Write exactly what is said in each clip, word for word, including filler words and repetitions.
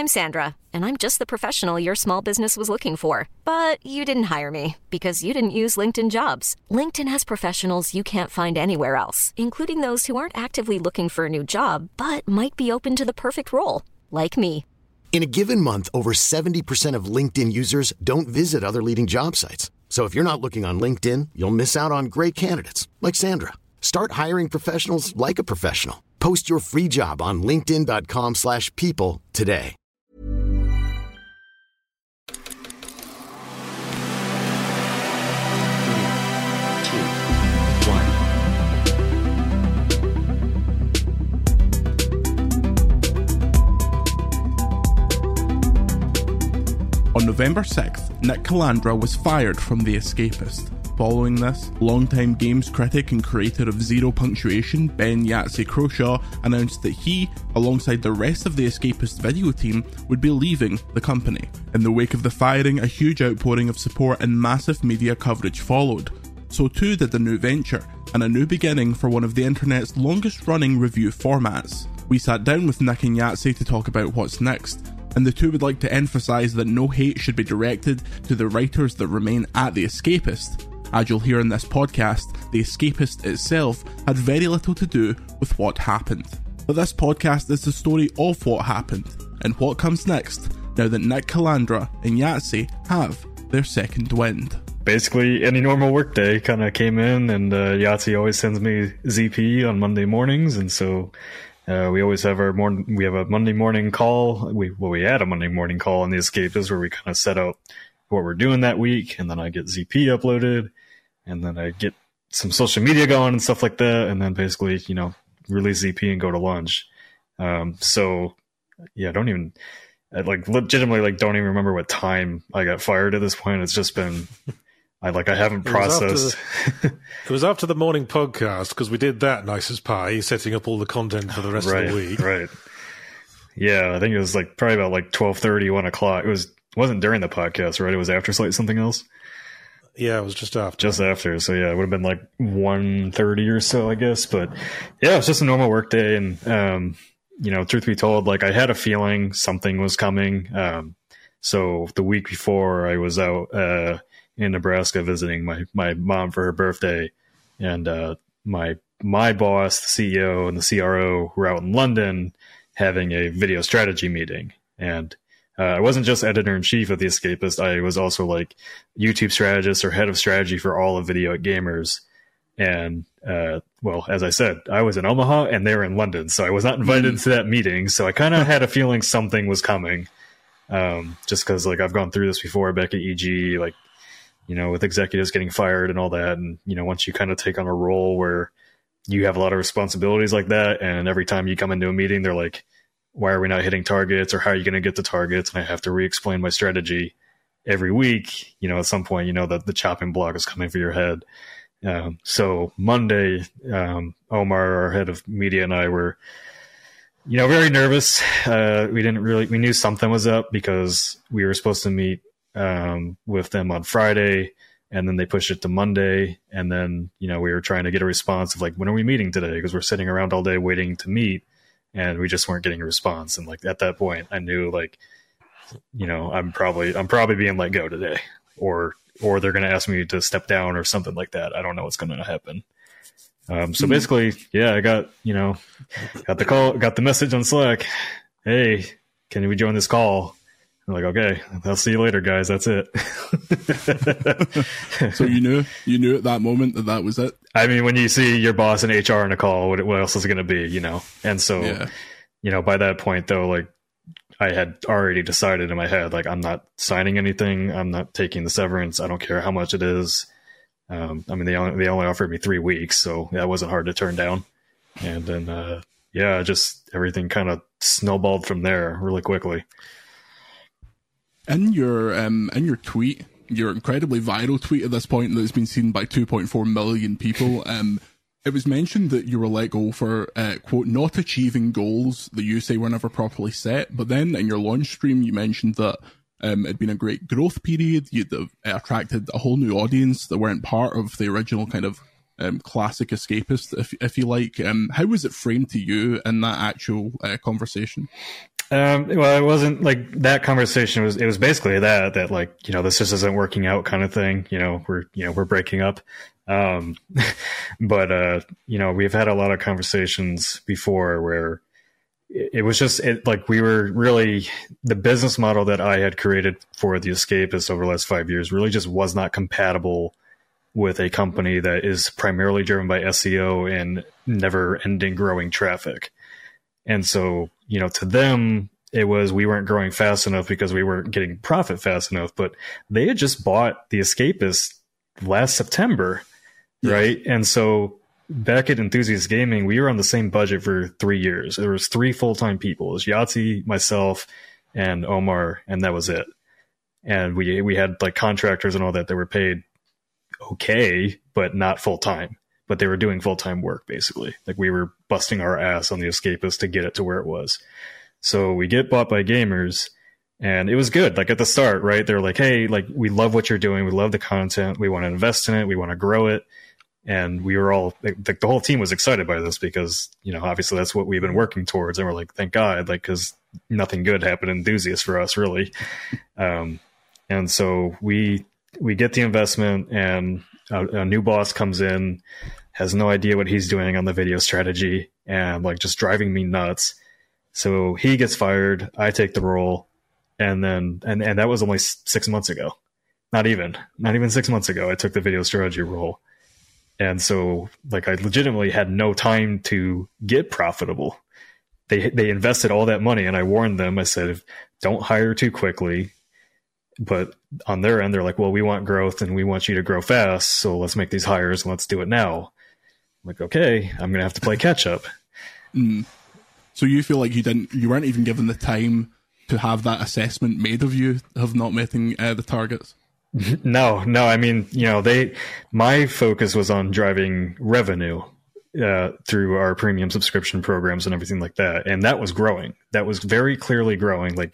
I'm Sandra, and I'm just the professional your small business was looking for. But you didn't hire me because you didn't use LinkedIn Jobs. LinkedIn has professionals you can't find anywhere else, including those who aren't actively looking for a new job, but might be open to the perfect role, like me. In a given month, over seventy percent of LinkedIn users don't visit other leading job sites. So if you're not looking on LinkedIn, you'll miss out on great candidates like Sandra. Start hiring professionals like a professional. Post your free job on linkedin.com slash people today. On November sixth, Nick Calandra was fired from The Escapist. Following this, longtime games critic and creator of Zero Punctuation, Ben Yahtzee Croshaw, announced that he, alongside the rest of the Escapist video team, would be leaving the company. In the wake of the firing, a huge outpouring of support and massive media coverage followed. So too did the new venture, and a new beginning for one of the internet's longest running review formats. We sat down with Nick and Yahtzee to talk about what's next, and the two would like to emphasise that no hate should be directed to the writers that remain at The Escapist. As you'll hear in this podcast, The Escapist itself had very little to do with what happened. But this podcast is the story of what happened, and what comes next, now that Nick Calandra and Yahtzee have their second wind. Basically, any normal workday kind of came in, and uh, Yahtzee always sends me Z P on Monday mornings, and so uh, we always have our morning. We have a Monday morning call. We well, we had a Monday morning call on The Escapist where we kind of set out what we're doing that week, and then I get Z P uploaded. And then I get some social media going and stuff like that. And then basically, you know, release Z P and go to lunch. Um, so, yeah, I don't even, I like legitimately like don't even remember what time I got fired at this point. It's just been, I like, I haven't processed. It was after the, it was after the morning podcast because we did that nice as pie, setting up all the content for the rest right, of the week. Right. Yeah, I think it was like probably about like twelve thirty, one o'clock. It was, it wasn't during the podcast, right? It was after Slate something else. Yeah, it was just after. Just after. So, yeah, it would have been like one thirty or so, I guess. But, yeah, it was just a normal work day. And, um, you know, truth be told, like, I had a feeling something was coming. Um, so the week before, I was out uh, in Nebraska visiting my, my mom for her birthday. And uh, my my boss, the C E O, and the C R O were out in London having a video strategy meeting. And Uh, I wasn't just editor-in-chief of The Escapist. I was also like YouTube strategist or head of strategy for all of Video at Gamers. And, uh, well, as I said, I was in Omaha and they were in London. So I was not invited mm. to that meeting. So I kind of had a feeling something was coming. Um, just because like I've gone through this before back at E G, like, you know, with executives getting fired and all that. And, you know, once you kind of take on a role where you have a lot of responsibilities like that, and every time you come into a meeting, they're like, why are we not hitting targets, or how are you going to get the targets? And I have to re-explain my strategy every week. You know, at some point, you know that the chopping block is coming for your head. Um, so Monday, um, Omar, our head of media, and I were, you know, very nervous. Uh, we didn't really, we knew something was up because we were supposed to meet um, with them on Friday, and then they pushed it to Monday. And then, you know, we were trying to get a response of like, when are we meeting today? Because we're sitting around all day waiting to meet. And we just weren't getting a response. And like at that point, I knew like, you know, I'm probably I'm probably being let go today, or or they're going to ask me to step down or something like that. I don't know what's going to happen. Um, so basically, yeah, I got you know, got the call, got the message on Slack. Hey, can we join this call? I'm like, okay, I'll see you later, guys. That's it. So you knew, you knew at that moment that that was it. I mean, when you see your boss and H R in a call, what, what else is it going to be, you know? And so, yeah. you know, by that point though, like I had already decided in my head, like, I'm not signing anything. I'm not taking the severance. I don't care how much it is. Um, I mean, they only, they only offered me three weeks, so that wasn't hard to turn down. And then, uh, yeah, just everything kind of snowballed from there really quickly. In your um, in your tweet, your incredibly viral tweet at this point that's been seen by two point four million people, um, it was mentioned that you were let go for, uh, quote, not achieving goals that you say were never properly set. But then in your launch stream, you mentioned that um, it'd been a great growth period. You'd have attracted a whole new audience that weren't part of the original kind of um, classic Escapist, if if you like. Um, how was it framed to you in that actual uh, conversation? Um, well, it wasn't like that conversation was, it was basically that, that like, you know, this just isn't working out kind of thing. You know, we're, you know, we're breaking up. Um, but, uh, you know, we've had a lot of conversations before where it, it was just it, like, we were really, the business model that I had created for the Escapists over the last five years really just was not compatible with a company that is primarily driven by S E O and never ending growing traffic. And so, you know, to them, it was, we weren't growing fast enough because we weren't getting profit fast enough, but they had just bought the Escapists last September. Yes. Right. And so back at Enthusiast Gaming, we were on the same budget for three years. There was three full-time people. It was Yahtzee, myself, and Omar, and that was it. And we, we had like contractors and all that that were paid okay, but not full-time. But they were doing full-time work, basically. Like, we were busting our ass on the Escapists to get it to where it was. So we get bought by gamers, and it was good. Like, at the start, right? They're like, hey, like, we love what you're doing. We love the content. We want to invest in it. We want to grow it. And we were all, like, the whole team was excited by this because, you know, obviously that's what we've been working towards. And we're like, thank God, like, because nothing good happened in Enthusiast for us, really. um, and so we we get the investment, and a, a new boss comes in, has no idea what he's doing on the video strategy, and like just driving me nuts. So he gets fired. I take the role. And then, and, and that was only six months ago. Not even, not even six months ago, I took the video strategy role. And so like, I legitimately had no time to get profitable. They, they invested all that money, and I warned them. I said, don't hire too quickly. But on their end, they're like, well, we want growth and we want you to grow fast. So let's make these hires and let's do it now. I'm like, okay, I'm going to have to play catch up. Mm. So you feel like you didn't, you weren't even given the time to have that assessment made of you of not meeting uh, the targets? No, no. I mean, you know, they, my focus was on driving revenue uh, through our premium subscription programs and everything like that. And that was growing. That was very clearly growing. Like,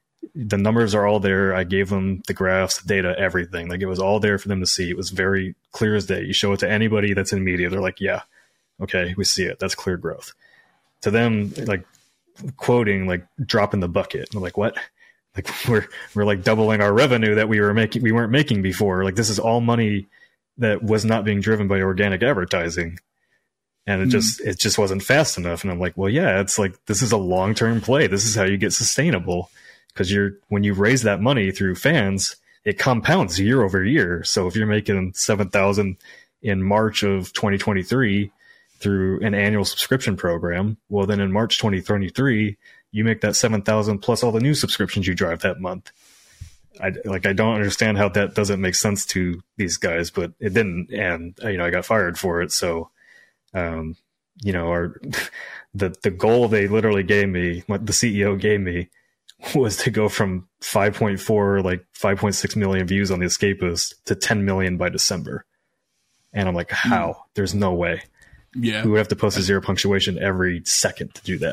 the numbers are all there. I gave them the graphs, the data, everything. Like, it was all there for them to see. It was very clear as day. You show it to anybody that's in media, they're like, yeah, okay, we see it. That's clear growth. To them, like, quoting, like, drop in the bucket. I'm like, what? Like, we're we're like doubling our revenue that we were making we weren't making before. Like, this is all money that was not being driven by organic advertising. And it mm-hmm. just it just wasn't fast enough. And I'm like, well, yeah, it's like, this is a long-term play. This is how you get sustainable. Because you're when you raise that money through fans, it compounds year over year. So if you're making seven thousand in March of twenty twenty-three through an annual subscription program, well, then in March twenty twenty-three, you make that seven thousand plus all the new subscriptions you drive that month. I like I don't understand how that doesn't make sense to these guys, but it didn't, and you know I got fired for it. So, um, you know, our the the goal they literally gave me, what the C E O gave me, was to go from five point four, like five point six million views on the Escapist to ten million by December. And I'm like, how? Mm. There's no way. Yeah. We would have to post a zero punctuation every second to do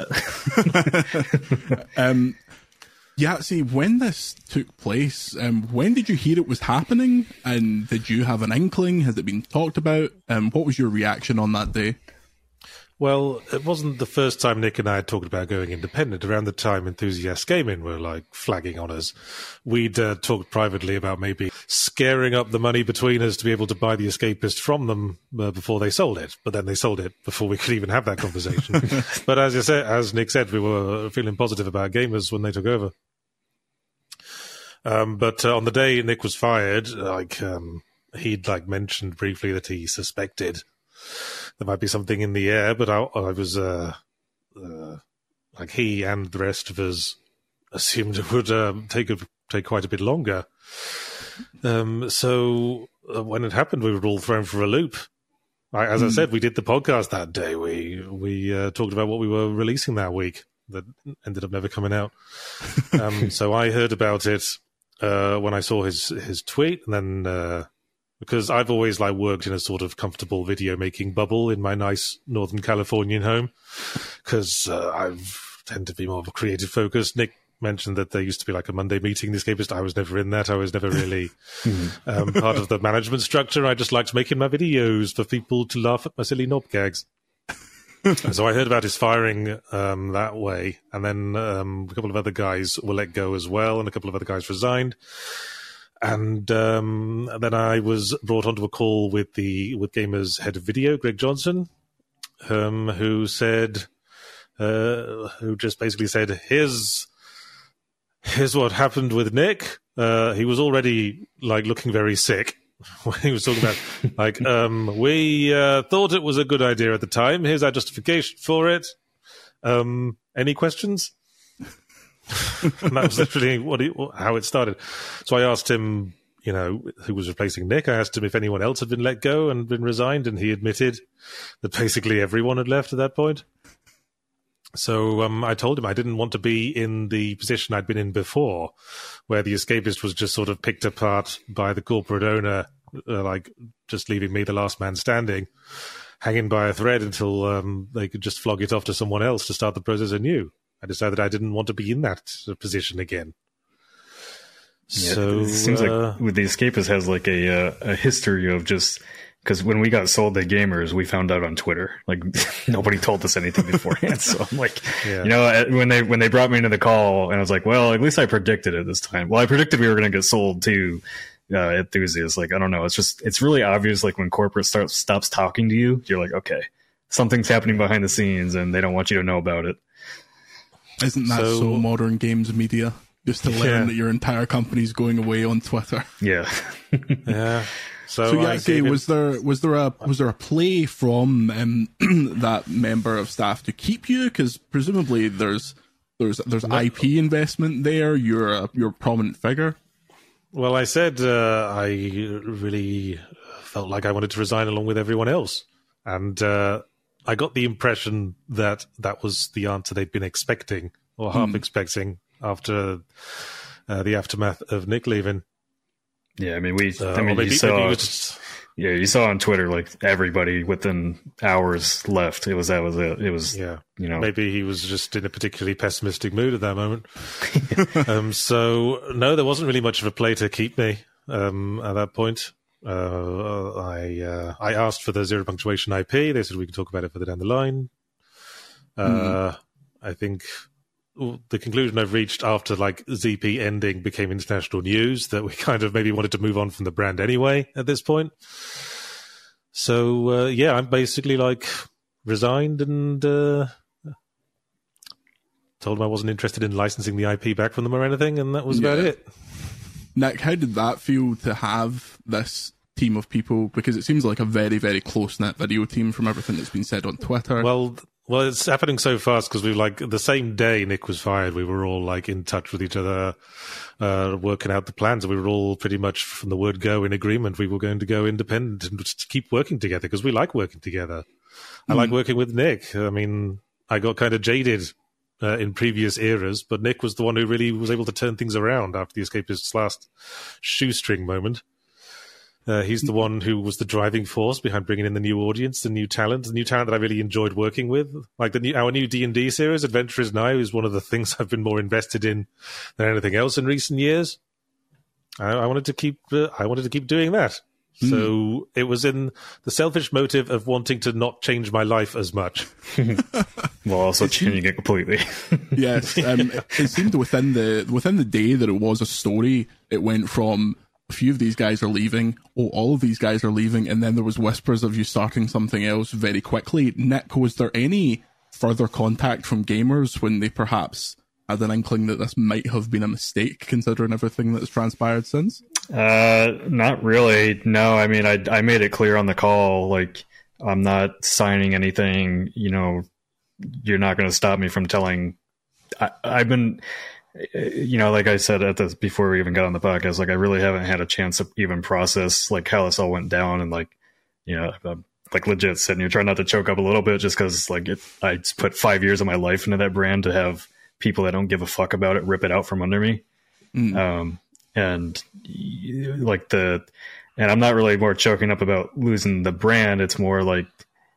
that. um, yeah, see, when this took place, um, when did you hear it was happening? And did you have an inkling? Has it been talked about? Um, what was your reaction on that day? Well, it wasn't the first time Nick and I had talked about going independent. Around the time Enthusiast Gaming were like flagging on us, we'd uh, talked privately about maybe scaring up the money between us to be able to buy the Escapist from them uh, before they sold it. But then they sold it before we could even have that conversation. But as you said, as Nick said, we were feeling positive about gamers when they took over. Um, but uh, on the day Nick was fired, like um, he'd like mentioned briefly that he suspected there might be something in the air, but I, I was uh, uh, like he and the rest of us assumed it would um, take a, take quite a bit longer. Um, so uh, when it happened, we were all thrown for a loop. I, as mm. I said, we did the podcast that day. We we uh, talked about what we were releasing that week that ended up never coming out. Um, so I heard about it uh, when I saw his his tweet, and then. Uh, Because I've always like worked in a sort of comfortable video making bubble in my nice Northern Californian home, because uh, I tend to be more of a creative focus. Nick mentioned that there used to be like a Monday meeting, the Escapist. I was never in that. I was never really um, part of the management structure. I just liked making my videos for people to laugh at my silly knob gags. So I heard about his firing um, that way, and then um, a couple of other guys were let go as well, and a couple of other guys resigned. And um, then I was brought onto a call with the with Gamers head of video, Greg Johnson, um, who said, uh, who just basically said, "Here's here's what happened with Nick. Uh, he was already like looking very sick." When he was talking about, like, um, we uh, thought it was a good idea at the time. Here's our justification for it. Um, any questions? And that was literally what he, how it started. So I asked him, you know, who was replacing Nick. I asked him if anyone else had been let go and been resigned, and he admitted that basically everyone had left at that point. So um, I told him I didn't want to be in the position I'd been in before, where the escapist was just sort of picked apart by the corporate owner, uh, like just leaving me the last man standing, hanging by a thread until um, they could just flog it off to someone else to start the process anew. I decided I didn't want to be in that position again. Yeah, so it seems uh, like with the escapist has like a uh, a history of just. Because when we got sold to Gamers, we found out on Twitter. Like nobody told us anything beforehand. So I'm like, yeah. you know, when they when they brought me into the call, and I was like, well, at least I predicted it this time. Well, I predicted we were going to get sold to uh, enthusiasts. Like I don't know, it's just it's really obvious. Like when corporate starts stops talking to you, you're like, okay, something's happening behind the scenes, and they don't want you to know about it. Isn't that so, so modern games media? Just to learn yeah. that your entire company's going away on Twitter. Yeah, yeah. So, so yeah, say, was there was there a was there a play from um, that member of staff to keep you? Because presumably there's there's there's no. I P investment there. You're a you're a prominent figure. Well, I said uh, I really felt like I wanted to resign along with everyone else, and uh, I got the impression that that was the answer they'd been expecting or half mm. expecting after uh, the aftermath of Nick leaving. Yeah, I mean, we. Uh, I mean, maybe, you saw. just... Yeah, you saw on Twitter like everybody within hours left. It was that was it. It was. Yeah, you know, maybe he was just in a particularly pessimistic mood at that moment. um, so no, there wasn't really much of a play to keep me um, at that point. Uh, I uh, I asked for the zero punctuation I P. They said we could talk about it further down the line. Uh, mm. I think. The conclusion I've reached after like Z P ending became international news that we kind of maybe wanted to move on from the brand anyway at this point. So uh, yeah, I'm basically like resigned and uh, told them I wasn't interested in licensing the I P back from them or anything, and that was yeah. about it. Nick, how did that feel to have this team of people? Because it seems like a very, very close-knit video team from everything that's been said on Twitter. Well. Well, it's happening so fast because we like the same day Nick was fired, we were all like in touch with each other, uh, working out the plans. We were all pretty much from the word go in agreement. We were going to go independent and just keep working together because we like working together. I mm. like working with Nick. I mean, I got kind of jaded uh, in previous eras, but Nick was the one who really was able to turn things around after the Escapists' last shoestring moment. Uh, he's the one who was the driving force behind bringing in the new audience, the new talent, the new talent that I really enjoyed working with. Like the new, our new D and D series, Adventurers Now, is one of the things I've been more invested in than anything else in recent years. I, I wanted to keep, uh, I wanted to keep doing that. Mm. So it was in the selfish motive of wanting to not change my life as much. Well, also changing it completely. Yes, um, it seemed within the within the day that it was a story. It went from. A few of these guys are leaving. Oh, all of these guys are leaving. And then there was whispers of you starting something else very quickly. Nick, was there any further contact from Gamers when they perhaps had an inkling that this might have been a mistake, considering everything that's transpired since? Uh, not really. No, I mean, I, I made it clear on the call, like, I'm not signing anything, you know, you're not going to stop me from telling. I, I've been... You know, like I said at this before we even got on the podcast, like I really haven't had a chance to even process like how this all went down, and like, you know, I'm, like legit sitting here trying not to choke up a little bit just because like it, I put five years of my life into that brand to have people that don't give a fuck about it rip it out from under me, mm. um, and like the, and I'm not really more choking up about losing the brand. It's more like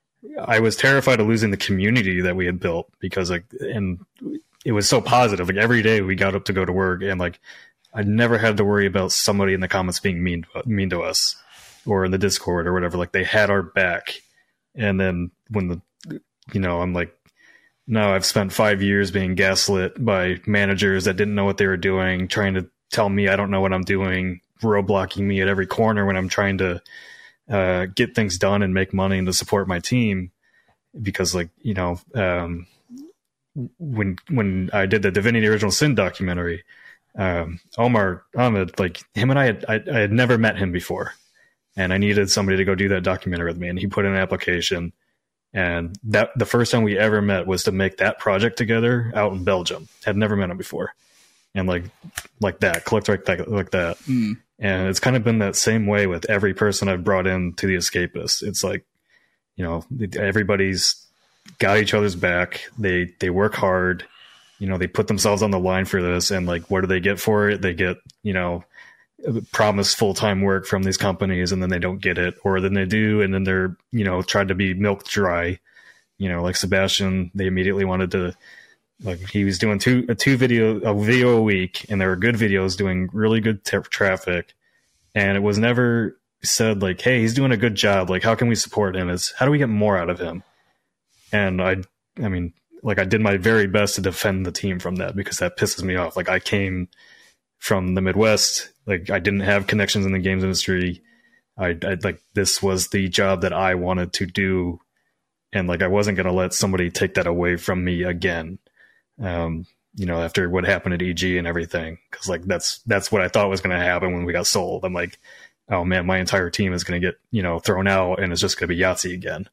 I was terrified of losing the community that we had built because like and. It was so positive. Like every day we got up to go to work and like I never had to worry about somebody in the comments being mean mean to us or in the Discord or whatever. Like they had our back. And then when the you know, I'm like, no, I've spent five years being gaslit by managers that didn't know what they were doing, trying to tell me I don't know what I'm doing, roadblocking me at every corner when I'm trying to uh, get things done and make money and to support my team. Because, like, you know, um, when when I did the Divinity Original Sin documentary, um, Omar Ahmed, like, him and I had, I, I had never met him before. And I needed somebody to go do that documentary with me. And he put in an application. And that the first time we ever met was to make that project together out in Belgium. Had never met him before. And like like that, clicked like that. Like that. Mm. And it's kind of been that same way with every person I've brought in to the Escapists. It's like, you know, everybody's got each other's back. They they work hard. You know, they put themselves on the line for this. And like, what do they get for it? They get, you know, promised full-time work from these companies, and then they don't get it, or then they do, and then they're, you know, tried to be milked dry. You know, like Sebastian, they immediately wanted to, like, he was doing two a two video a video a week, and they were good videos doing really good t- traffic, and it was never said like, hey, he's doing a good job, like, how can we support him? It's how do we get more out of him? And I I mean, like, I did my very best to defend the team from that, because that pisses me off. Like, I came from the Midwest. Like, I didn't have connections in the games industry. I, I like, this was the job that I wanted to do. And like, I wasn't going to let somebody take that away from me again. Um, you know, after what happened at E G and everything. Cause like, that's, that's what I thought was going to happen when we got sold. I'm like, oh man, my entire team is going to get, you know, thrown out, and it's just going to be Yahtzee again.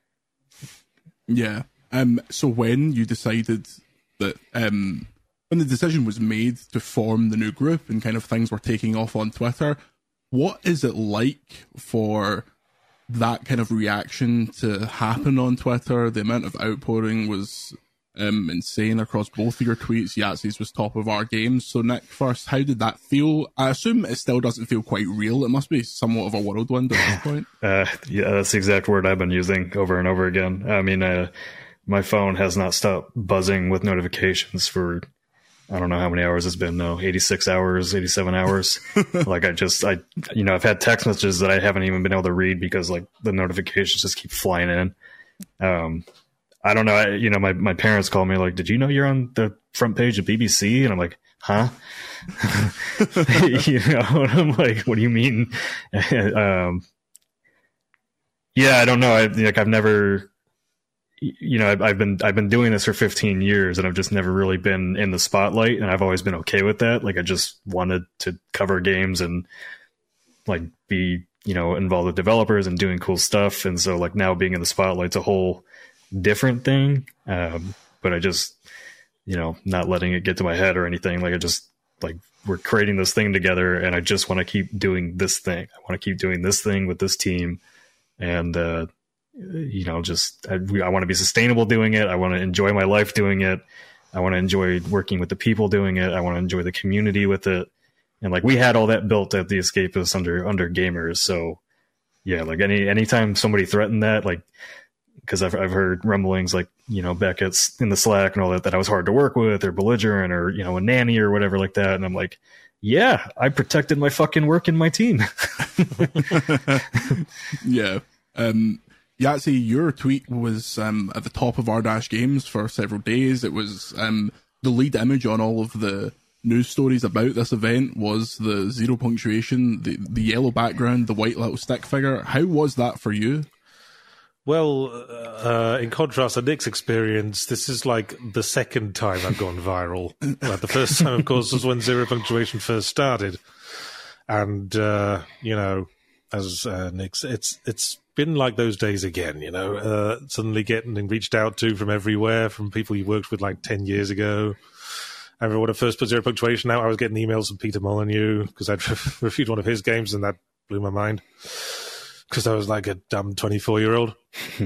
Yeah. Um, so when you decided that, um, when the decision was made to form the new group and kind of things were taking off on Twitter, what is it like for that kind of reaction to happen on Twitter? The amount of outpouring was um, insane across both of your tweets. Yahtzee's was top of our games. So Nick, first, how did that feel? I assume it still doesn't feel quite real. It must be somewhat of a whirlwind at this point. Uh, yeah, that's the exact word I've been using over and over again. I mean, uh, my phone has not stopped buzzing with notifications for, I don't know how many hours it's been now, eighty-six hours, eighty-seven hours. Like, I just, I, you know, I've had text messages that I haven't even been able to read because like the notifications just keep flying in. Um, I don't know. I, you know, my, my parents call me like, did you know you're on the front page of B B C? And I'm like, huh? You know, and I'm like, what do you mean? um, yeah, I don't know. I, like, I've never, you know, I've, I've been I've been doing this for fifteen years, and I've just never really been in the spotlight, and I've always been okay with that. Like, I just wanted to cover games and like be, you know, involved with developers and doing cool stuff. And so like now being in the spotlight's a whole different thing. Um, but I just, you know, not letting it get to my head or anything. Like, I just like, we're creating this thing together, and I just want to keep doing this thing. I want to keep doing this thing with this team, and uh you know, just I, I want to be sustainable doing it. I want to enjoy my life doing it. I want to enjoy working with the people doing it. I want to enjoy the community with it. And like, we had all that built at the Escapists under under gamers. So yeah, like any anytime somebody threatened that, like, because I've I've heard rumblings like, you know, back at in the Slack and all that, that I was hard to work with or belligerent or, you know, a nanny or whatever like that. And I'm like, yeah, I protected my fucking work and my team. Yeah. Um, Yahtzee, your tweet was um, at the top of R Dash Games for several days. It was um, the lead image on all of the news stories about this event was the zero punctuation, the, the yellow background, the white little stick figure. How was that for you? Well, uh, in contrast to Nick's experience, this is like the second time I've gone viral. Like, the first time, of course, was when zero punctuation first started. And, uh, you know, as uh, Nick's, it's it's been like those days again, you know, uh, suddenly getting reached out to from everywhere, from people you worked with like ten years ago. I remember when I first put zero punctuation out, I was getting emails from Peter Molyneux because I'd reviewed one of his games, and that blew my mind because I was like a dumb twenty-four-year-old.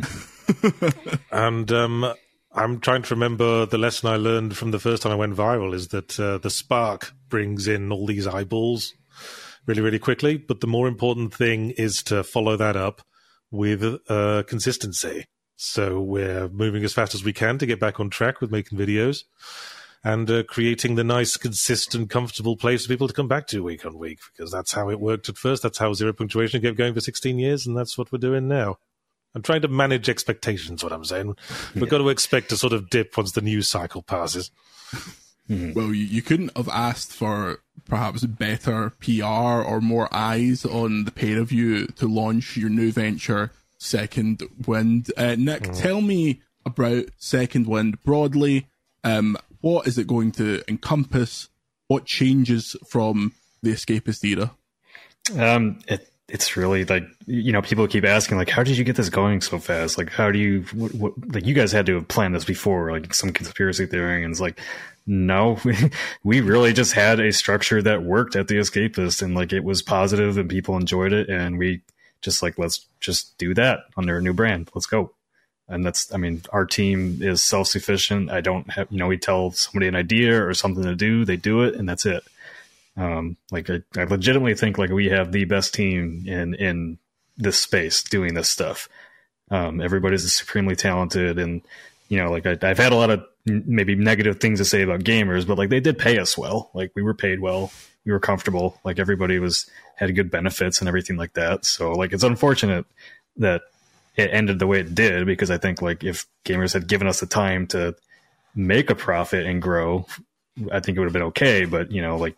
And um, I'm trying to remember the lesson I learned from the first time I went viral is that uh, the spark brings in all these eyeballs really, really quickly. But the more important thing is to follow that up with uh, consistency. So we're moving as fast as we can to get back on track with making videos and uh, creating the nice, consistent, comfortable place for people to come back to week on week, because that's how it worked at first. That's how zero punctuation kept going for sixteen years, and that's what we're doing now. I'm trying to manage expectations, what I'm saying. We've yeah. got to expect a sort of dip once the news cycle passes. Mm-hmm. Well, you, you couldn't have asked for perhaps better P R or more eyes on the pair of you to launch your new venture, Second Wind. Uh, Nick, mm. tell me about Second Wind broadly. Um, what is it going to encompass? What changes from the Escapist era? Um, it, it's really like, you know, people keep asking, like, how did you get this going so fast? Like, how do you, what, what, like, you guys had to have planned this before, like some conspiracy theory. And it's like, no, we really just had a structure that worked at the Escapist, and like it was positive and people enjoyed it. And we just like, let's just do that under a new brand. Let's go. And that's, I mean, our team is self-sufficient. I don't have, you know, we tell somebody an idea or something to do, they do it, and that's it. Um, like I, I legitimately think like we have the best team in, in this space doing this stuff. Um, everybody's supremely talented, and, you know, like I, I've had a lot of maybe negative things to say about gamers, but like they did pay us well. Like we were paid well, we were comfortable. Like everybody was, had good benefits and everything like that. So like, it's unfortunate that it ended the way it did, because I think like if gamers had given us the time to make a profit and grow, I think it would have been okay. But, you know, like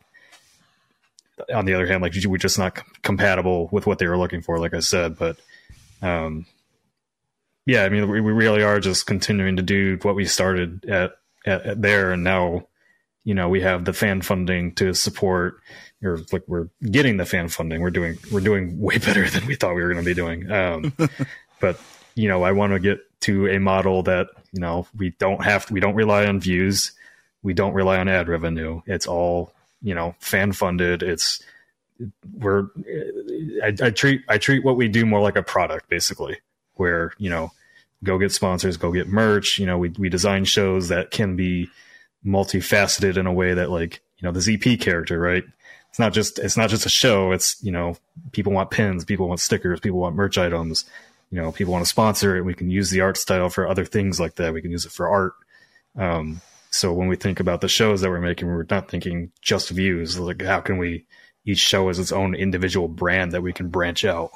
on the other hand, like we're just not compatible with what they were looking for, like I said. But um, yeah, I mean, we, we really are just continuing to do what we started at, at, at there. And now, you know, we have the fan funding to support, or like we're getting the fan funding. We're doing, we're doing way better than we thought we were going to be doing. Um, But, you know, I want to get to a model that, you know, we don't have to, we don't rely on views. We don't rely on ad revenue. It's all, you know, fan funded. It's, we're, I, I treat, I treat what we do more like a product, basically, where, you know, go get sponsors, go get merch. You know, we, we design shows that can be multifaceted in a way that, like, you know, the Z P character, right? It's not just, it's not just a show. It's, you know, people want pins, people want stickers, people want merch items. You know, people want to sponsor it. We can use the art style for other things like that. We can use it for art. Um, so when we think about the shows that we're making, we're not thinking just views. Like, how can we, each show has its own individual brand that we can branch out.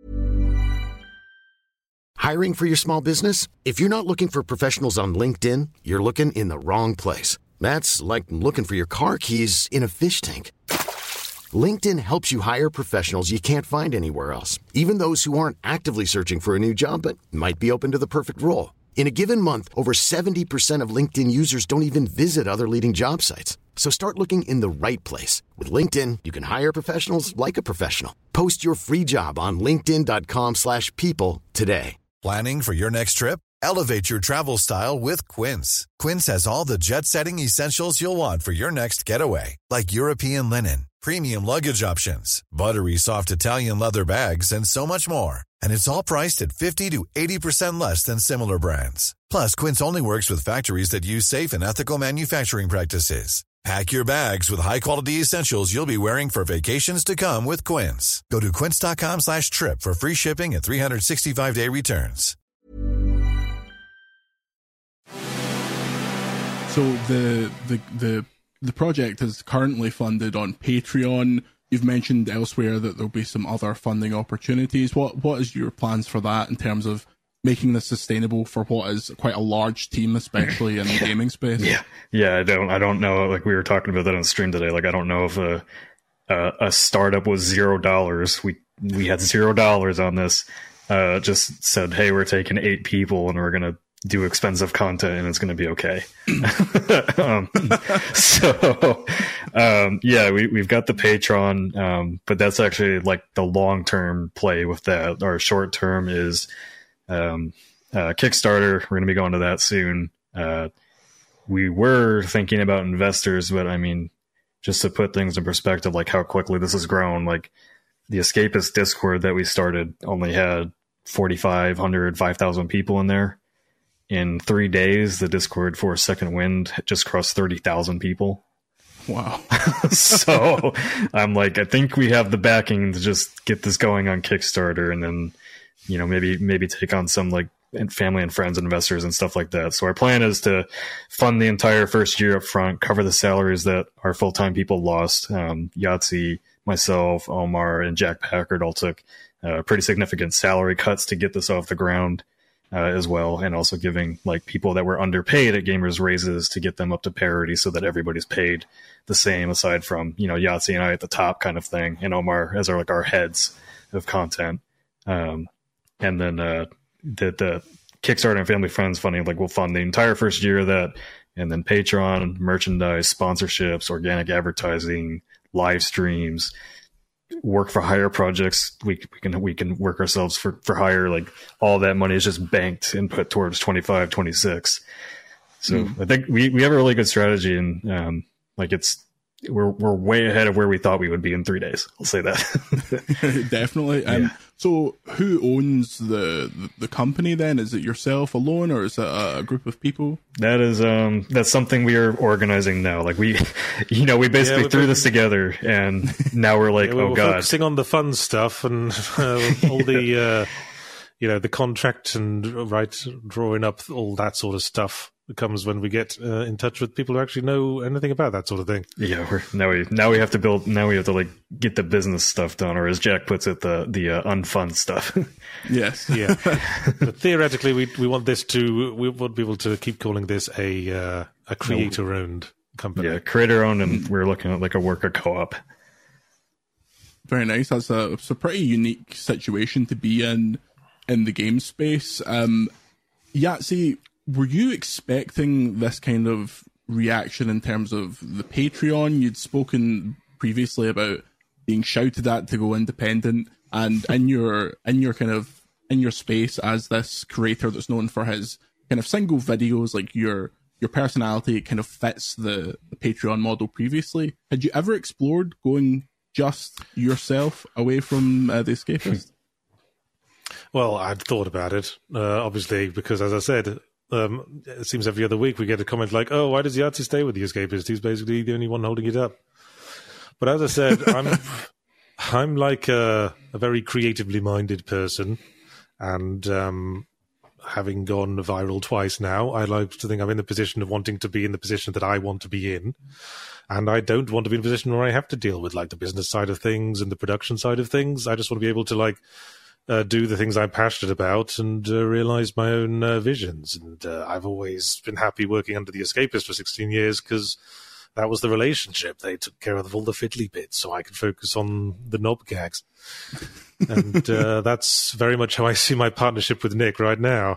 Hiring for your small business? If you're not looking for professionals on LinkedIn, you're looking in the wrong place. That's like looking for your car keys in a fish tank. LinkedIn helps you hire professionals you can't find anywhere else, even those who aren't actively searching for a new job but might be open to the perfect role. In a given month, over seventy percent of LinkedIn users don't even visit other leading job sites. So start looking in the right place. With LinkedIn, you can hire professionals like a professional. Post your free job on linkedin dot com slash people today. Planning for your next trip? Elevate your travel style with Quince. Quince has all the jet-setting essentials you'll want for your next getaway, like European linen, premium luggage options, buttery soft Italian leather bags, and so much more. And it's all priced at fifty to eighty percent less than similar brands. Plus, Quince only works with factories that use safe and ethical manufacturing practices. Pack your bags with high-quality essentials you'll be wearing for vacations to come with Quince. Go to quince dot com slash trip for free shipping and three sixty-five day returns. So the the the the project is currently funded on Patreon. You've mentioned elsewhere that there'll be some other funding opportunities. What what is your plans for that in terms of making this sustainable for what is quite a large team, especially in the gaming space? Yeah, yeah. I don't I don't know. Like we were talking about that on the stream today. Like I don't know if a a, a startup was zero dollars. We we had zero dollars on this. Uh, just said, hey, we're taking eight people and we're gonna do expensive content and it's going to be okay. um, so, um, yeah, we, we've got the Patreon, um, but that's actually like the long-term play with that. Our short-term is, um, uh, Kickstarter. We're going to be going to that soon. Uh, we were thinking about investors, but I mean, just to put things in perspective, like how quickly this has grown, like the Escapist Discord that we started only had forty-five hundred, five thousand people in there. In three days, the Discord for Second Wind just crossed thirty thousand people. Wow. So I'm like, I think we have the backing to just get this going on Kickstarter and then, you know, maybe maybe take on some like and family and friends, investors, and stuff like that. So our plan is to fund the entire first year up front, cover the salaries that our full-time people lost. Um, Yahtzee, myself, Omar, and Jack Packard all took uh, pretty significant salary cuts to get this off the ground. Uh, as well, and also giving like people that were underpaid at Gamers raises to get them up to parity so that everybody's paid the same, aside from, you know, Yahtzee and I at the top kind of thing, and Omar as our like our heads of content. Um, and then uh, the, the Kickstarter and Family Friends funding, like we'll fund the entire first year of that, and then Patreon, merchandise, sponsorships, organic advertising, live streams, work for hire projects. We, we can we can work ourselves for, for hire. Like all that money is just banked and put towards twenty-five, twenty-six. So mm. I think we, we have a really good strategy, and um, like it's we're we're way ahead of where we thought we would be in three days. I'll say that. Definitely. Um, yeah. So who owns the, the the company then? Is it yourself alone, or is it a, a group of people? That is um that's something we are organizing now. Like we, you know, we basically yeah, threw been, this together, and now we're like, yeah, we're oh god, focusing on the fun stuff and uh, all the uh, you know the contract and right drawing up all that sort of stuff. It comes when we get uh, in touch with people who actually know anything about that sort of thing. Yeah, we're, now we now we have to build. Now we have to like get the business stuff done, or as Jack puts it, the the uh, unfun stuff. Yes, yeah. But theoretically, we we want this to we want people to keep calling this a uh, a creator owned company. Yeah, creator owned, and we're looking at like a worker co-op. Very nice. That's a it's a pretty unique situation to be in in the game space. Um, Yahtzee, were you expecting this kind of reaction in terms of the Patreon? You'd spoken previously about being shouted at to go independent, and in your in your kind of in your space as this creator that's known for his kind of single videos, like your your personality kind of fits the, the Patreon model previously. Had you ever explored going just yourself away from uh, The Escapist? Well, I'd thought about it, uh, obviously, because as I said, Um, it seems every other week we get a comment like, oh, why does Yahtzee stay with the Escapist? He's basically the only one holding it up. But as I said, I'm I'm like a, a very creatively minded person, and um, having gone viral twice now, I like to think I'm in the position of wanting to be in the position that I want to be in, and I don't want to be in a position where I have to deal with like the business side of things and the production side of things. I just want to be able to like Uh, do the things I'm passionate about and uh, realize my own uh, visions. And uh, I've always been happy working under the Escapist for sixteen years because that was the relationship. They took care of all the fiddly bits so I could focus on the knob gags. And uh, that's very much how I see my partnership with Nick right now.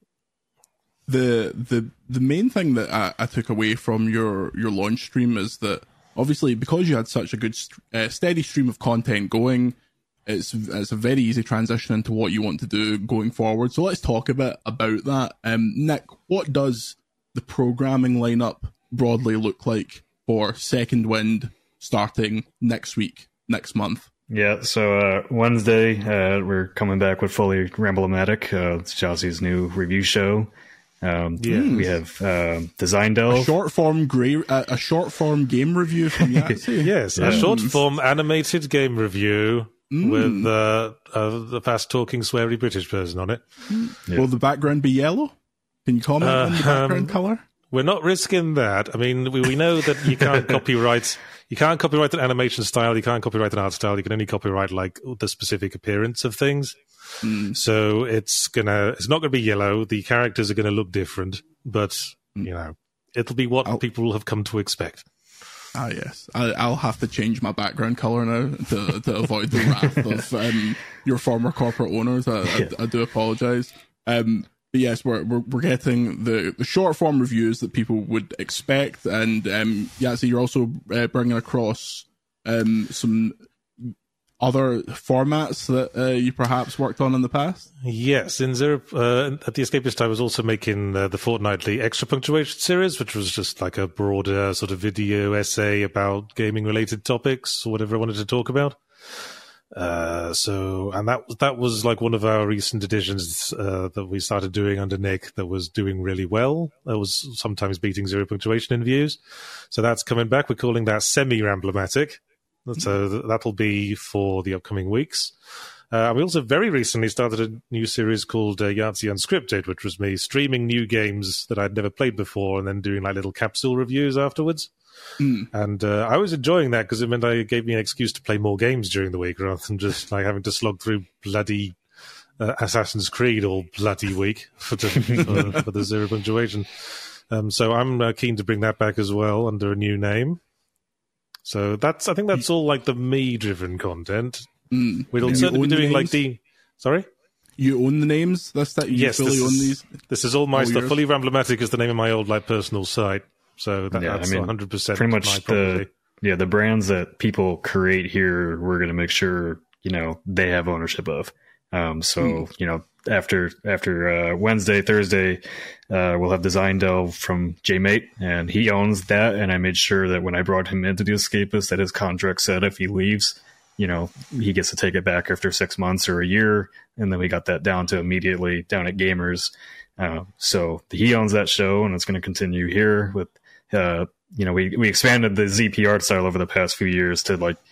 The the the main thing that I, I took away from your, your launch stream is that obviously because you had such a good uh, steady stream of content going, It's it's a very easy transition into what you want to do going forward. So let's talk a bit about that. Um, Nick, what does the programming lineup broadly look like for Second Wind starting next week, next month? Yeah, so uh, Wednesday uh, we're coming back with Fully Ramblomatic. Uh, it's Jossy's new review show. Um, yeah, we have uh, Design Delve, a short form grey, uh, a short form game review from Yahtzee. Yes, yeah. A short form animated game review. Mm. With uh, uh, the fast-talking, sweary British person on it. Yeah. Will the background be yellow? Can you comment uh, on the background um, colour? We're not risking that. I mean, we, we know that you can't copyright. You can't copyright an animation style. You can't copyright an art style. You can only copyright like the specific appearance of things. Mm. So it's gonna. It's not gonna be yellow. The characters are gonna look different, but mm. you know, it'll be what I'll- people have come to expect. Ah, yes. I, I'll have to change my background colour now to, to avoid the wrath of um, your former corporate owners. I, I, I do apologise. Um, but yes, we're, we're we're getting the, the short form reviews that people would expect, and um, Yahtzee, you're also uh, bringing across um, some other formats that uh, you perhaps worked on in the past? Yes, in Zero, uh, at The Escapist, I was also making uh, the fortnightly Extra Punctuation series, which was just like a broader sort of video essay about gaming-related topics, or whatever I wanted to talk about. Uh, so, and that that was like one of our recent additions uh, that we started doing under Nick that was doing really well. That was sometimes beating Zero Punctuation in views. So that's coming back. We're calling that semi-ramblomatic. So that'll be for the upcoming weeks. Uh, we also very recently started a new series called uh, Yahtzee Unscripted, which was me streaming new games that I'd never played before and then doing like little capsule reviews afterwards. Mm. And uh, I was enjoying that because it meant I gave me an excuse to play more games during the week rather than just like having to slog through bloody uh, Assassin's Creed all bloody week for the, for, for the zero punctuation. Um, so I'm uh, keen to bring that back as well under a new name. So that's I think that's all like the me-driven content. Mm. We'll and certainly be doing like the... Sorry? You own the names? That's that you yes, fully own these? This is all my all stuff. Yours? Fully Ramblomatic is the name of my old like personal site. So that, yeah, that's I mean, one hundred percent pretty much my property. the yeah the brands that people create here, we're going to make sure you know they have ownership of. Um, so mm. you know after after uh, Wednesday, Thursday, uh, we'll have Design Delve from J-Mate, and he owns that. And I made sure that when I brought him into The Escapist, that his contract said if he leaves, you know, he gets to take it back after six months or a year. And then we got that down to immediately down at Gamers. Uh, so he owns that show, and it's going to continue here with, uh, you know, we, we expanded the Z P art style over the past few years to like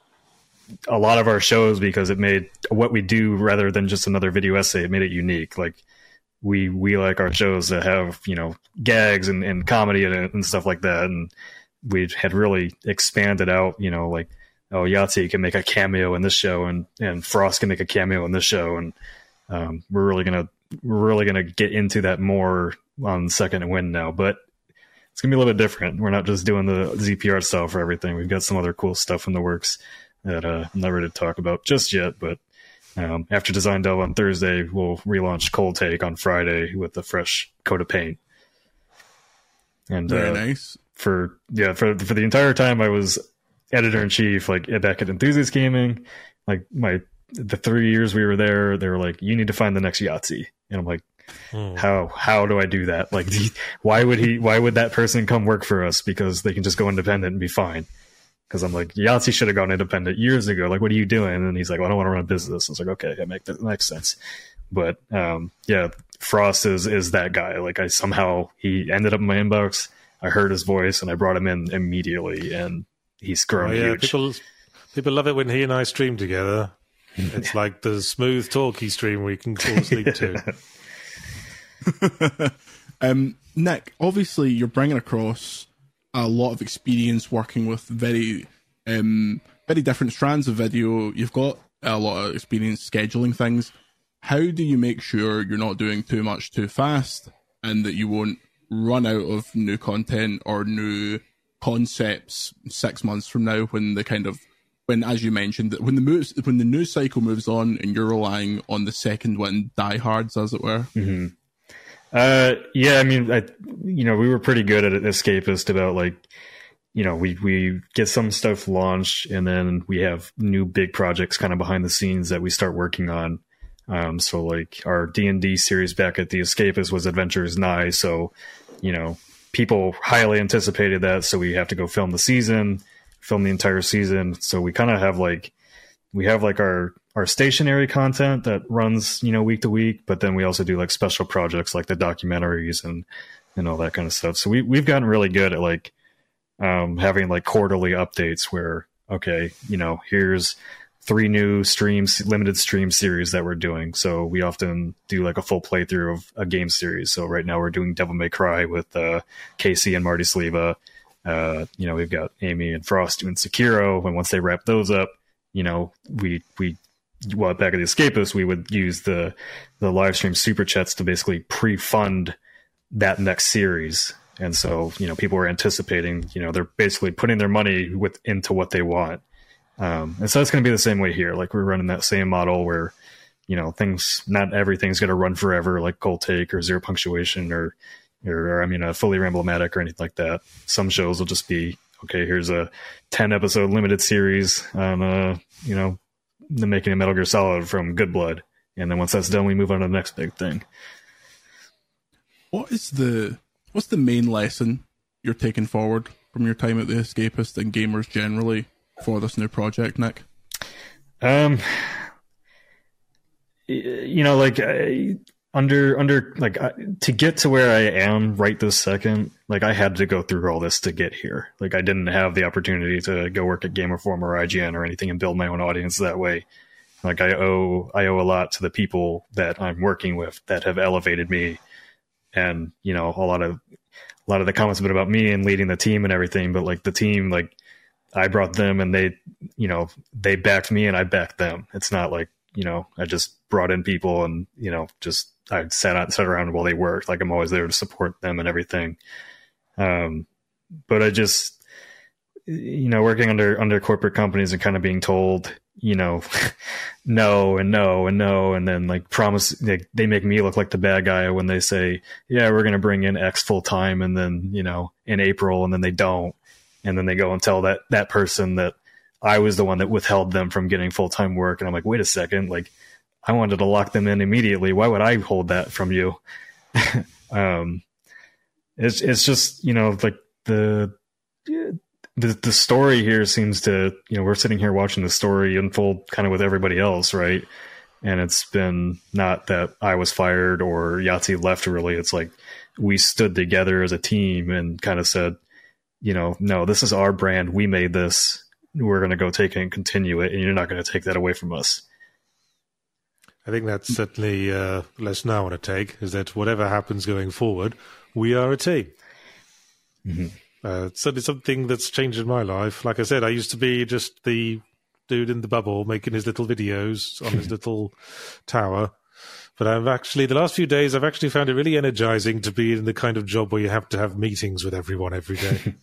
a lot of our shows because it made what we do rather than just another video essay. It made it unique. Like we, we like our shows that have, you know, gags and, and comedy in it and stuff like that. And we had really expanded out, you know, like, oh, Yahtzee can make a cameo in this show, and, and Frost can make a cameo in this show, and um, we're really gonna we're really gonna get into that more on Second and Win now. But it's gonna be a little bit different. We're not just doing the Z P R style for everything. We've got some other cool stuff in the works that uh, I'm not ready to talk about just yet. But um, after Design Delve on Thursday, we'll relaunch Cold Take on Friday with a fresh coat of paint. And very uh, nice. For yeah, for for the entire time I was editor-in-chief, like back at Enthusiast Gaming, like my the three years we were there, they were like, you need to find the next Yahtzee. And I'm like, hmm. how how do I do that? Like, why would he why would that person come work for us? Because they can just go independent and be fine. Because I'm like, Yahtzee should have gone independent years ago. Like, what are you doing? And he's like, well, I don't want to run a business. I was like, okay, that makes that makes sense. But um yeah, Frost is is that guy. Like, I somehow he ended up in my inbox. I heard his voice and I brought him in immediately, and he's grown oh, yeah. huge. People, people love it when he and I stream together. It's like the smooth talky stream we can fall asleep to. um, Nick, obviously you're bringing across a lot of experience working with very, um, very different strands of video. You've got a lot of experience scheduling things. How do you make sure you're not doing too much too fast, and that you won't run out of new content or new concepts six months from now, when the kind of when, as you mentioned, when the moves when the news cycle moves on and you're relying on the second win diehards, as it were? Mm-hmm. Uh, yeah, I mean, I, you know, we were pretty good at Escapist about like, you know, we we get some stuff launched, and then we have new big projects kind of behind the scenes that we start working on. Um, so like our D and D series back at The Escapist was Adventures Nigh, so you know, people highly anticipated that, so we have to go film the season, film the entire season. So we kind of have like, we have like our, our stationary content that runs, you know, week to week, but then we also do like special projects like the documentaries and, and all that kind of stuff. So we, we've gotten really good at like um, having like quarterly updates where, okay, you know, here's three new streams, limited stream series that we're doing. So we often do like a full playthrough of a game series. So right now we're doing Devil May Cry with uh, Casey and Marty Sleva. Uh, you know, we've got Amy and Frost doing Sekiro. And once they wrap those up, you know, we, we, well, back at The Escapist, we would use the, the live stream super chats to basically pre-fund that next series. And so, you know, people were anticipating, you know, they're basically putting their money with into what they want. Um, and so it's going to be the same way here. Like we're running that same model where, you know, things, not everything's going to run forever, like Cold Take or Zero Punctuation or, or, or I mean, a Fully Ramblomatic or anything like that. Some shows will just be, okay, here's a ten episode limited series on, uh, you know, the making of Metal Gear Solid from Good Blood. And then once that's done, we move on to the next big thing. What is the, what's the main lesson you're taking forward from your time at The Escapist and Gamers generally for this new project, Nick? Um, you know, like I, under under like I, to get to where I am right this second, like I had to go through all this to get here. Like I didn't have the opportunity to go work at Game Informer or I G N or anything and build my own audience that way. Like I owe, I owe a lot to the people that I'm working with that have elevated me. And, you know, a lot of, a lot of the comments have been about me and leading the team and everything, but like the team, like I brought them and they, you know, they backed me and I backed them. It's not like, you know, I just brought in people and, you know, just I sat out, sat around while they worked. Like I'm always there to support them and everything. Um, but I just, you know, working under, under corporate companies and kind of being told, you know, no and no and no. And then like promise, they, they make me look like the bad guy when they say, yeah, we're going to bring in X full time. And then, you know, in April, and then they don't. And then they go and tell that, that person that I was the one that withheld them from getting full-time work. And I'm like, wait a second, like I wanted to lock them in immediately. Why would I hold that from you? um, it's, it's just, you know, like the, the, the story here seems to, you know, we're sitting here watching the story unfold kind of with everybody else. Right. And it's been not that I was fired or Yahtzee left really. It's like we stood together as a team and kind of said, you know, no, this is our brand. We made this. We're going to go take it and continue it. And you're not going to take that away from us. I think that's certainly uh, the lesson I want to take, is that whatever happens going forward, we are a team. Mm-hmm. Uh, it's certainly something that's changed in my life. Like I said, I used to be just the dude in the bubble making his little videos on his little tower. But I've actually, the last few days, I've actually found it really energizing to be in the kind of job where you have to have meetings with everyone every day.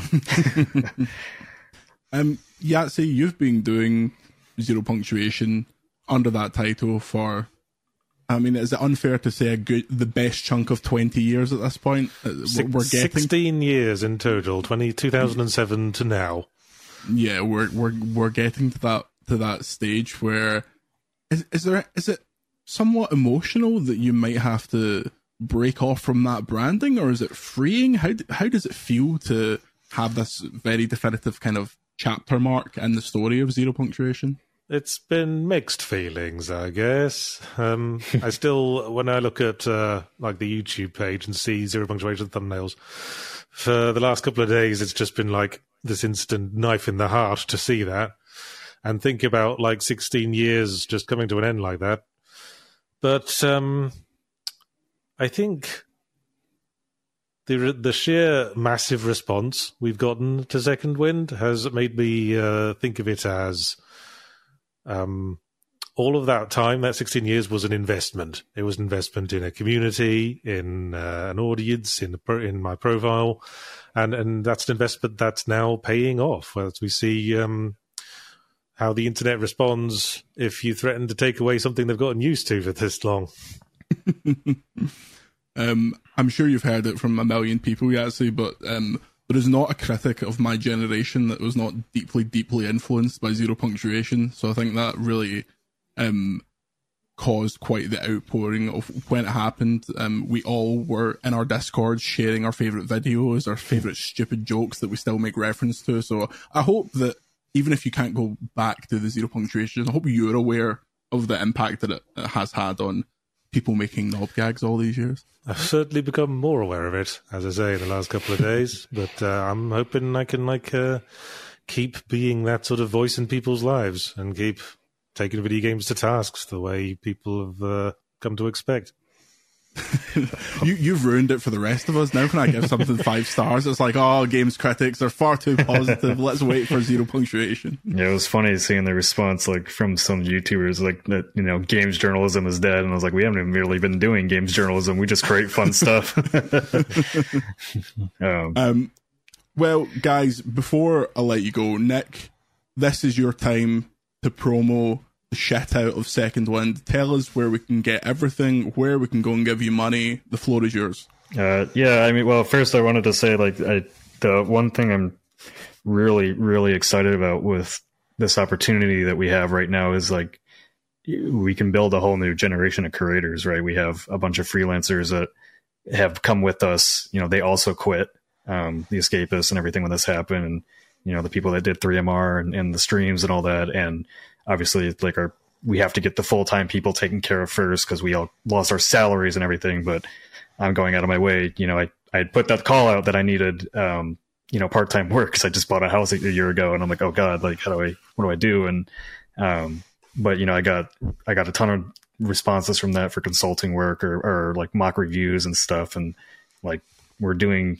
um, Yahtzee, you've been doing Zero Punctuation under that title for, I mean, is it unfair to say a good, the best chunk of twenty years at this point? Six, we're getting sixteen years in total, twenty, two thousand seven to now. Yeah, we're we're we're getting to that to that stage where is is there is it somewhat emotional that you might have to break off from that branding, or is it freeing? How how does it feel to have this very definitive kind of chapter mark in the story of Zero Punctuation? It's been mixed feelings, I guess. Um, I still, when I look at uh, like the YouTube page and see Zero Punctuation thumbnails, for the last couple of days, it's just been like this instant knife in the heart to see that and think about like sixteen years just coming to an end like that. But um, I think the the sheer massive response we've gotten to Second Wind has made me uh, think of it as um, all of that time, that sixteen years, was an investment. It was an investment in a community, in uh, an audience, in the pro- in my profile, and and that's an investment that's now paying off. As we see um, how the internet responds if you threaten to take away something they've gotten used to for this long. um, I'm sure you've heard it from a million people, Yahtzee, but um, there is not a critic of my generation that was not deeply, deeply influenced by Zero Punctuation. So I think that really um, caused quite the outpouring of when it happened. Um, we all were in our Discord sharing our favourite videos, our favourite stupid jokes that we still make reference to. So I hope that even if you can't go back to the Zero Punctuation, I hope you're aware of the impact that it, it has had on people making knob gags all these years. I've certainly become more aware of it, as I say, in the last couple of days. But uh, I'm hoping I can like uh, keep being that sort of voice in people's lives and keep taking video games to tasks the way people have uh, come to expect. you, you've ruined it for the rest of us. Now when I give something five stars, it's like, oh, games critics are far too positive. Let's wait for Zero Punctuation. Yeah, it was funny seeing the response like from some YouTubers like that, you know, games journalism is dead. And I was like, we haven't even really been doing games journalism. We just create fun stuff. um, um, well, guys, before I let you go, Nick, this is your time to promo the shit out of Second Wind. Tell us where we can get everything, where we can go and give you money. The floor is yours. Uh, yeah, I mean, well, first I wanted to say, like, I, the one thing I'm really, really excited about with this opportunity that we have right now is, like, we can build a whole new generation of creators, right? We have a bunch of freelancers that have come with us. You know, they also quit um, The Escapists and everything when this happened. And, you know, the people that did three M R and, and the streams and all that. And obviously, like, our, we have to get the full-time people taken care of first because we all lost our salaries and everything. But I'm going out of my way. You know, I, I had put that call out that I needed, um, you know, part-time work because I just bought a house a year ago. And I'm like, oh, God, like, how do I, what do I do? And um, but you know, I got I got a ton of responses from that for consulting work or, or like mock reviews and stuff, and like we're doing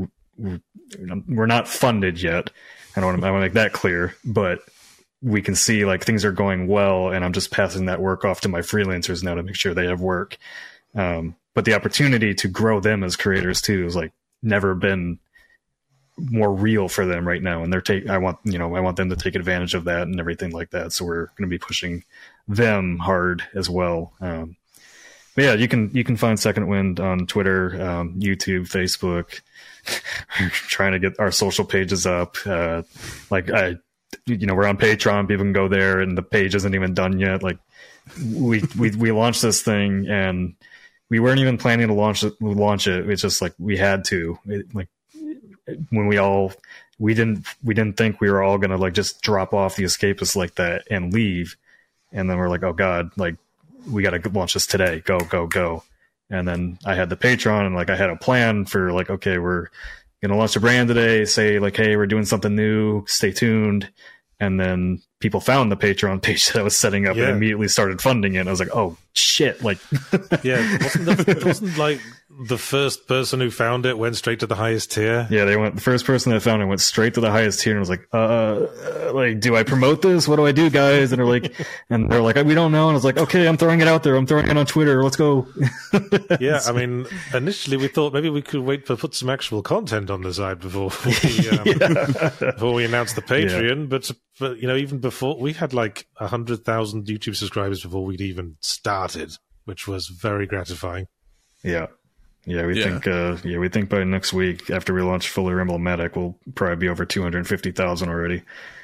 we're not funded yet. I don't want to, I want to make that clear, but we can see like things are going well, and I'm just passing that work off to my freelancers now to make sure they have work. Um, but the opportunity to grow them as creators too is like never been more real for them right now. And they're take, I want, you know, I want them to take advantage of that and everything like that. So we're going to be pushing them hard as well. Um, but yeah, you can, you can find Second Wind on Twitter, um, YouTube, Facebook. We're trying to get our social pages up. Uh, like I, you know, we're on Patreon. People can go there, and the page isn't even done yet. Like we, we, we launched this thing, and we weren't even planning to launch it. Launch it. It's just like we had to. It, like when we all, we didn't, we didn't think we were all gonna like just drop off the Escapists like that and leave. And then we're like, oh God, like we got to launch this today. Go, go, go. And then I had the Patreon, and like I had a plan for like, okay, we're gonna launch a brand today. Say like, hey, we're doing something new. Stay tuned. And then people found the Patreon page that I was setting up, yeah, and immediately started funding it. And I was like, oh shit! Like, yeah, wasn't the, wasn't like the first person who found it went straight to the highest tier? Yeah, they went. The first person that found it went straight to the highest tier, and was like, uh, like, do I promote this? What do I do, guys? And they're like, and they're like, we don't know. And I was like, okay, I'm throwing it out there. I'm throwing it on Twitter. Let's go. Yeah, I mean, initially we thought maybe we could wait to put some actual content on the side before we um, yeah. before we announced the Patreon, yeah. but. But, you know, even before, we had like one hundred thousand YouTube subscribers before we'd even started, which was very gratifying. Yeah. Yeah, we yeah. think uh, yeah, we think by next week, after we launch fully emblematic, we'll probably be over two hundred fifty thousand already.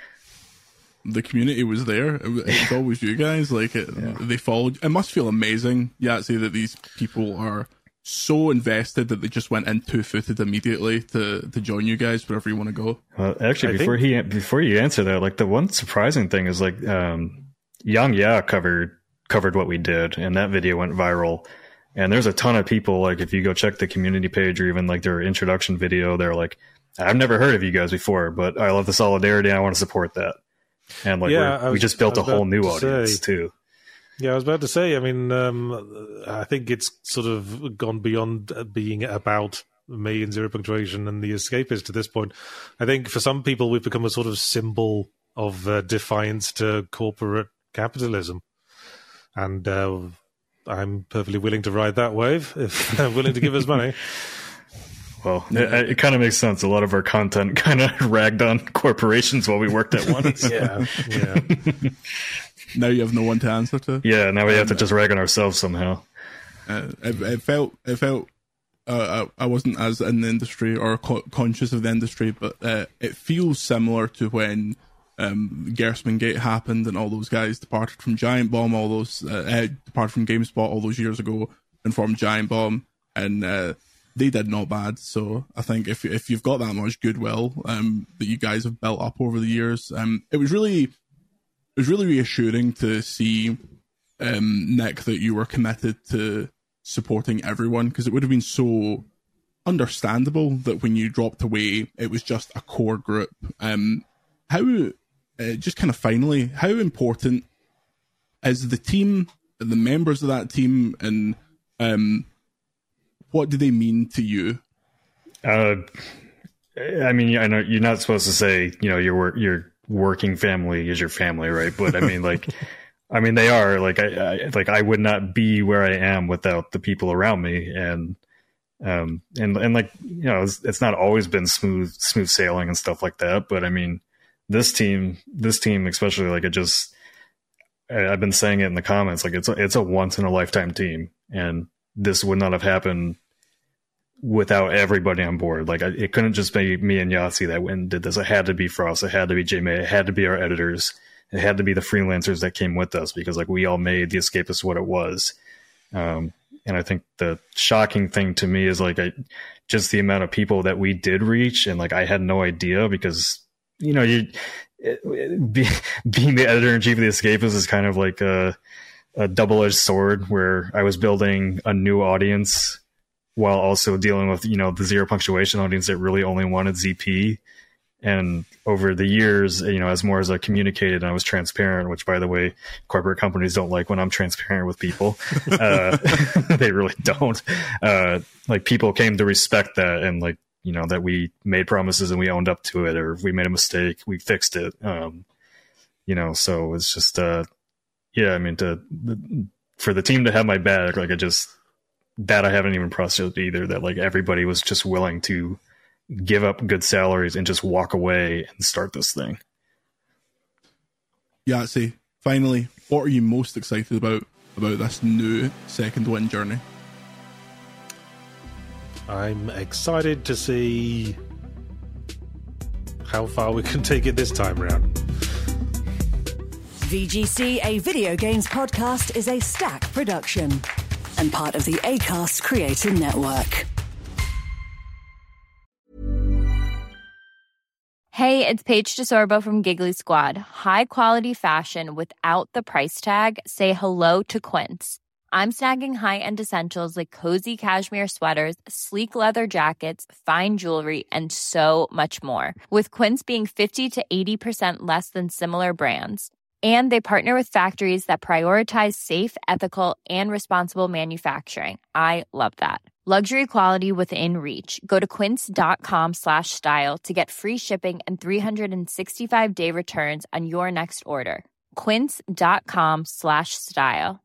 The community was there. It was always you guys. Like, it, yeah. they followed. It must feel amazing, Yahtzee, that these people are so invested that they just went in two-footed immediately to to join you guys wherever you want to go. Uh, actually, I before think... he before you answer that, like the one surprising thing is like um, Yang Ya covered covered what we did, and that video went viral. And there's a ton of people, like if you go check the community page or even like their introduction video, they're like, I've never heard of you guys before, but I love the solidarity. I want to support that. And like yeah, was, we just built a whole new audience say. too. Yeah, I was about to say, I mean, um, I think it's sort of gone beyond being about me and Zero Punctuation and the Escapists to this point. I think for some people, we've become a sort of symbol of uh, defiance to corporate capitalism. And uh, I'm perfectly willing to ride that wave if they're willing to give us money. Well, it, it kind of makes sense. A lot of our content kind of ragged on corporations while we worked at once. yeah, yeah. Now you have no one to answer to. Yeah, now we have to just rag on ourselves somehow. Uh, it, it felt, it felt. Uh, I, I wasn't as in the industry or co- conscious of the industry, but uh, it feels similar to when um, Gerstmann Gate happened and all those guys departed from Giant Bomb, all those uh, departed from GameSpot all those years ago and formed Giant Bomb, and uh, they did not bad. So I think if if you've got that much goodwill um, that you guys have built up over the years, um, it was really. It was really reassuring to see, um, Nick, that you were committed to supporting everyone, because it would have been so understandable that when you dropped away, it was just a core group. Um, how, uh, just kind of finally, how important is the team, the members of that team, and um, what do they mean to you? Uh, I mean, I know you're not supposed to say, you know, your your working family is your family, right? But I mean, like, I mean, they are like, I, I like, I would not be where I am without the people around me, and um, and and like, you know, it's, it's not always been smooth, smooth sailing and stuff like that. But I mean, this team, this team, especially, like, it just, I, I've been saying it in the comments, like, it's a, it's a once in a lifetime team, and this would not have happened without everybody on board. Like, it couldn't just be me and Yahtzee that went and did this. It had to be Frost. It had to be J May. It had to be our editors. It had to be the freelancers that came with us, because like we all made the Escapists what it was. Um, and I think the shocking thing to me is like, I, just the amount of people that we did reach. And like, I had no idea, because, you know, you it, it, be, being the editor in chief of the Escapists is kind of like a, a double-edged sword, where I was building a new audience while also dealing with, you know, the Zero Punctuation audience that really only wanted Z P. And over the years, you know, as more as I communicated and I was transparent, which, by the way, corporate companies don't like when I'm transparent with people. Uh, they really don't. Uh, like, people came to respect that, and, like, you know, that we made promises and we owned up to it, or if we made a mistake, we fixed it. Um, you know, so it's just, uh, yeah, I mean, to, for the team to have my back, like, I just, that I haven't even processed either, that, like, everybody was just willing to give up good salaries and just walk away and start this thing. Yahtzee, finally, what are you most excited about about this new second win journey? I'm excited to see how far we can take it this time around. V G C, a video games podcast, is a Stack production and part of the Acast Creator Network. Hey, it's Paige DeSorbo from Giggly Squad. High quality fashion without the price tag. Say hello to Quince. I'm snagging high-end essentials like cozy cashmere sweaters, sleek leather jackets, fine jewelry, and so much more. With Quince being fifty to eighty percent less than similar brands. And they partner with factories that prioritize safe, ethical, and responsible manufacturing. I love that. Luxury quality within reach. Go to quince.com slash style to get free shipping and three sixty-five day returns on your next order. Quince.com slash style.